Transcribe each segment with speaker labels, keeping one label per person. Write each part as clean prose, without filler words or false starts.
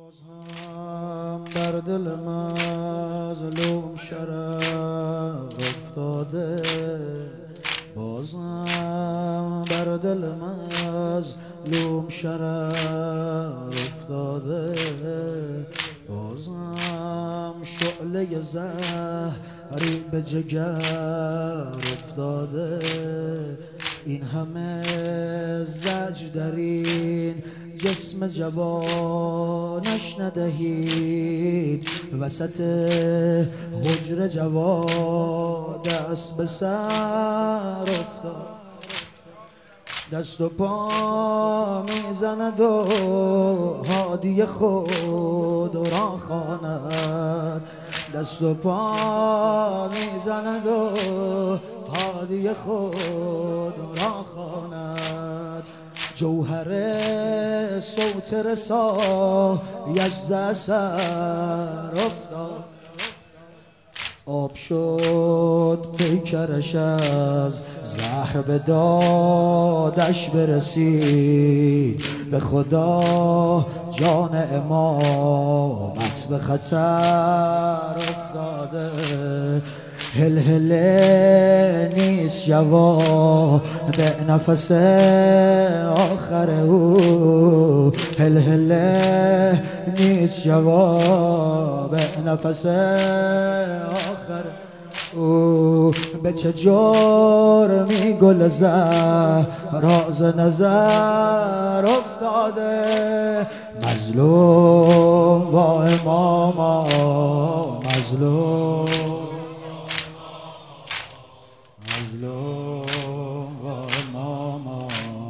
Speaker 1: باز هم بر دل مظلوم شرر افتاده، باز هم بر دل مظلوم شرر افتاده، باز هم شعله زهری به جگر افتاده. این همه زجر در این جسم جوانش ندهید، وسط حجره جوان دست به سر افتاد، دست و پا میزند و هادی خود را خواند، دست و پا میزند و هادی خود را خواند. جوهر صوت رسایش ز اثر افتاد، آب شد پیکرش از زهر به دادش برسید، به خدا جان امامت به خطر افتاده. هلهله نیست جواب نفس آخر او، هلهله نیست جواب نفس آخر او. به چه جرمی گل زهرا ز نظر افتاده، مظلوم با اماما مظلوم، مظلوم با اماما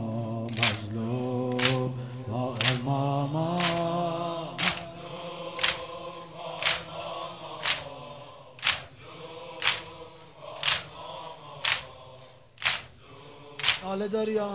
Speaker 1: مظلوم با اماما. حال داریان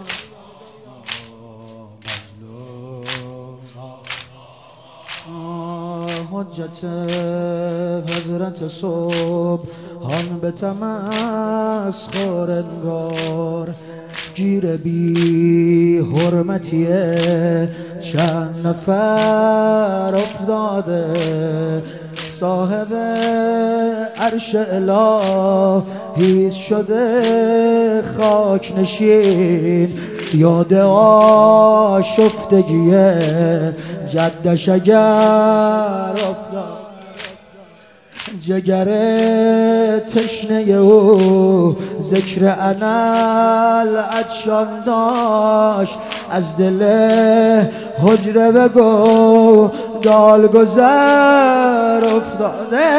Speaker 1: حجت حضرت صبح هان به تمسخر انگار، گیر بی حرمتیه چند نفر افتاده. صاحب عرش الهی شده خاک نشین، یاد آشفتگی جدش اگر افتاد. جگر تشنه او ذکر انال عطشان داشت، از دل حجره بگو دال گذر افتاده.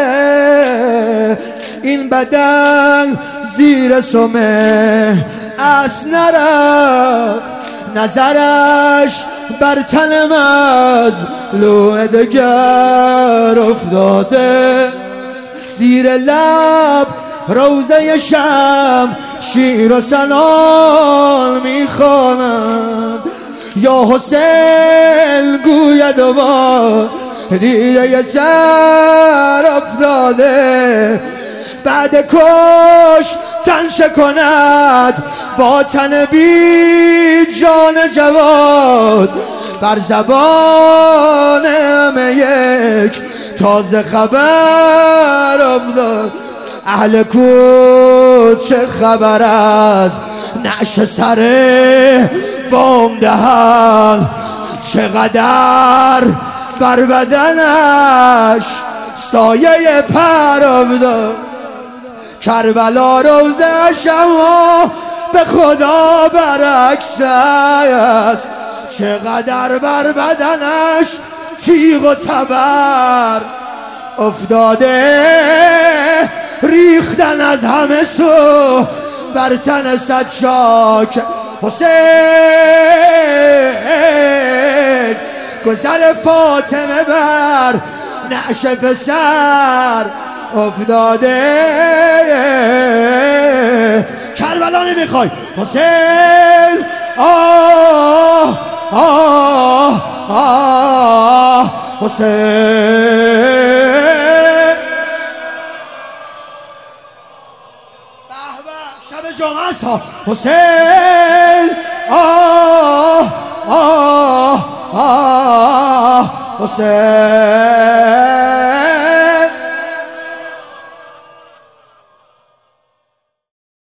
Speaker 1: این بدن زیر سمه از نرفت، نظرش بر تن مظلوم دگر افتاده. زیر لب روضه شم شیر و سنان میخواند، یا حسین گوید و با دیده تر افتاده. بعد کش تن شکند با تن بی جان جواد، بر زبان همه یک تازه خبر افتاد. اهل کوچه چه خبر از نعش سر بام دهن، چقدر بر بدنش سایه پر افتاد. کربلا روزه شما به خدا برعکس است، چقدر بر بدنش تیغ و تبر افتاده. ریختن از همه سو بر تن صد شاک حسین، گذر فاطمه بر نعش پسر افتاده. کربلا نمیخوای حسین، آه آه آه حسین. شب جمعه است حسین، آه آه آه حسین